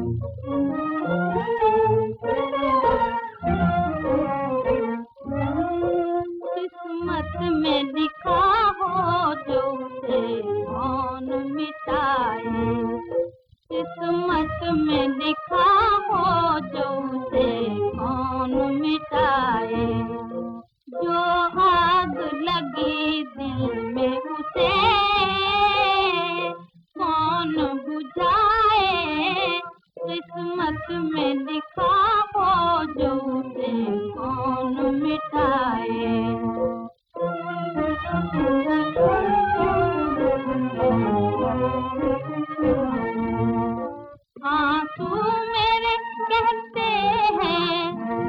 किस्मत में लिखा हो जो उसे कौन मिटाए, किस्मत में लिखा हो जो उसे कौन मिटाए। जो आग लगी दिल में उसे कौन बुझाए, किस्मत में लिखा हो जो उसे कौन मिटाए। आंसू मेरे कहते हैं,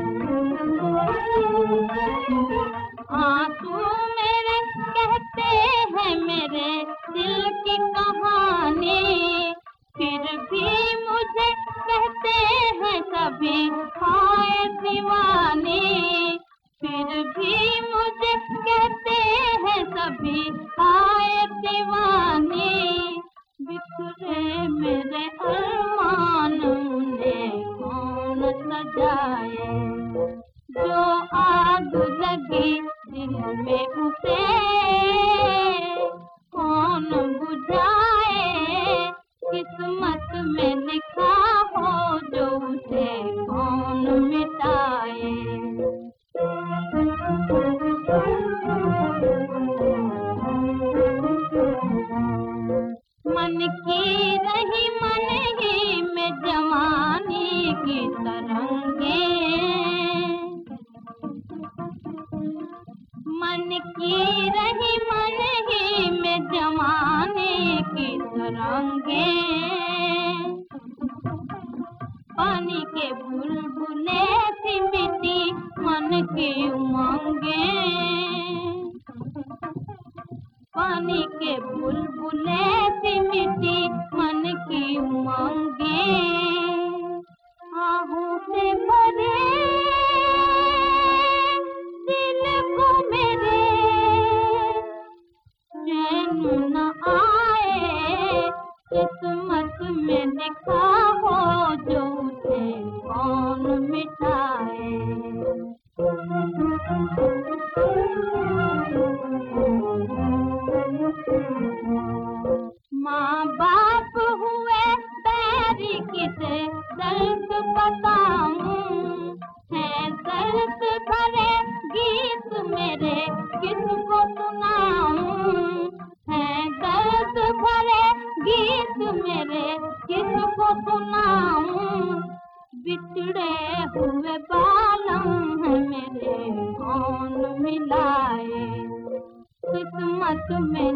आंसू मेरे कहते हैं मेरे दिल की कहानी, फिर भी मुझे कहते हैं कभी हाय दीवानी, फिर भी मुझे कहते हैं सभी हाय दीवानी। बिखरे मेरे अरमान उन्हें कौन सजाए, जो आग लगी दिल में उसे कौन बुझाए, किस्मत में लिखा हो जो उसे कौन मिटाए। मन की रही मन ही में जवानी की तरंगे, मन की रही मन ही में जवानी की तरंगे। पानी के बुलबुले सी मिट्टी मन की उमंगे, पानी के बुलबुले सी मिट्टी मन की उमंगे। आहों से भरे दिल को मेरे चैन न आए, किस्मत में लिखा हो जो उसे कौन मिटाए। माँ बाप हुए बैरी किसे दर्द बताऊं, है दर्द भरे गीत मेरे किसको सुनाऊं, है दर्द भरे गीत मेरे किसको सुनाऊं। बिछड़े हुए बालम है मेरे कौन मिलाए, किस्मत में